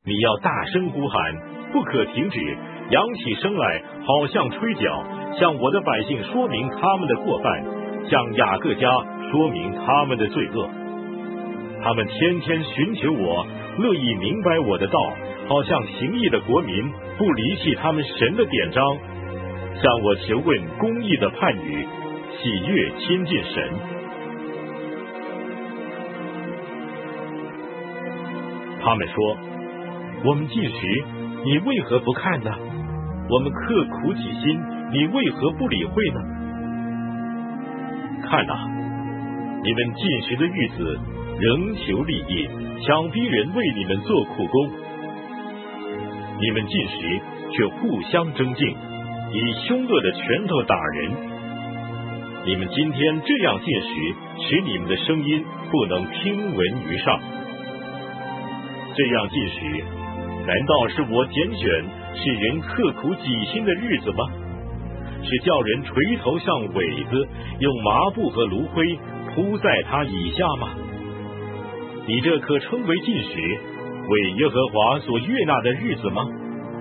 你要大声呼喊，不可停止，扬起声来，好像吹角，向我的百姓说明他们的过犯，向雅各家说明他们的罪恶。他们天天寻求我，乐意明白我的道，好像行义的国民，不离弃他们神的典章，向我求问公义的判语，喜悦亲近神。他们说，我们进食，你为何不看呢？我们刻苦己心，你为何不理会呢？看哪，你们进食的日子，仍求利益，强逼人为你们做苦工。你们进食，却互相争竞，以凶恶的拳头打人。你们今天这样进食，使你们的声音不能听闻于上。这样进食，难道是我拣选使人刻苦己心的日子吗？是叫人垂头像苇子，用麻布和炉灰铺在他以下吗？你这可称为进食，为耶和华所悦纳的日子吗？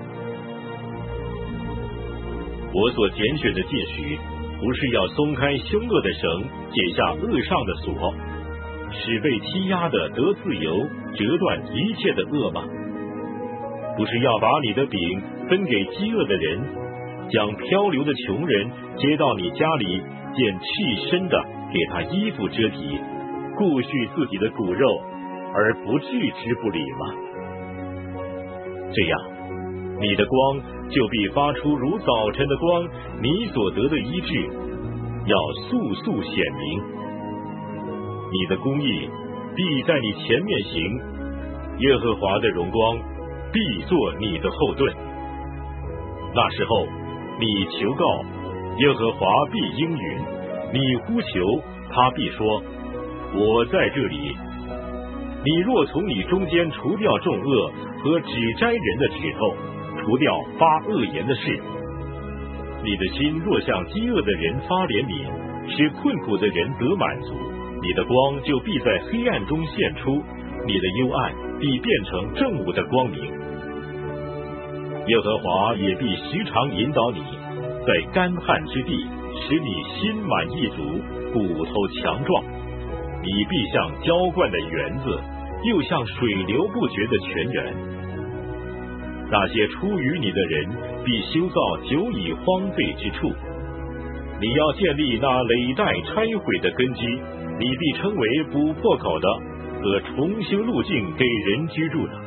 我所拣选的进食，不是要松开凶恶的绳，解下恶上的锁，使被欺压的得自由，折断一切的恶吗？不是要把你的饼分给饥饿的人，将漂流的穷人接到你家里，见赤身的给他衣服遮体，顾恤自己的骨肉，而不置之不理吗？这样，你的光就必发出如早晨的光，你所得的医治要速速显明。你的公义必在你前面行，耶和华的荣光必作你的后盾。那时候，你求告，耶和华必应允；你呼求，他必说：我在这里。你若从你中间除掉重恶和指摘人的指头，除掉发恶言的事，你的心若向饥饿的人发怜悯，使困苦的人得满足，你的光就必在黑暗中现出，你的幽暗必变成正午的光明。耶和华也必时常引导你，在干旱之地，使你心满意足，骨头强壮。你必像浇灌的园子，又像水流不绝的泉源。那些出于你的人，必修造久已荒废之处。你要建立那累代拆毁的根基，你必称为补破口的和重修路径给人居住的。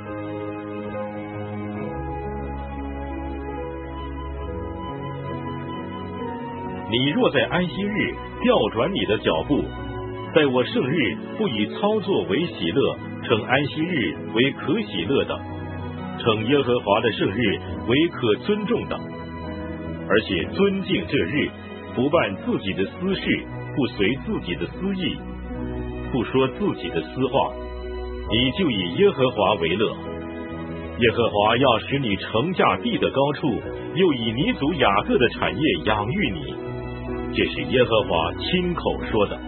你若在安息日调转你的脚步，在我圣日不以操作为喜乐，称安息日为可喜乐的，称耶和华的圣日为可尊重的，而且尊敬这日，不办自己的私事，不随自己的私意，不说自己的私话，你就以耶和华为乐。耶和华要使你乘驾地的高处，又以你祖雅各的产业养育你，这是耶和华亲口说的。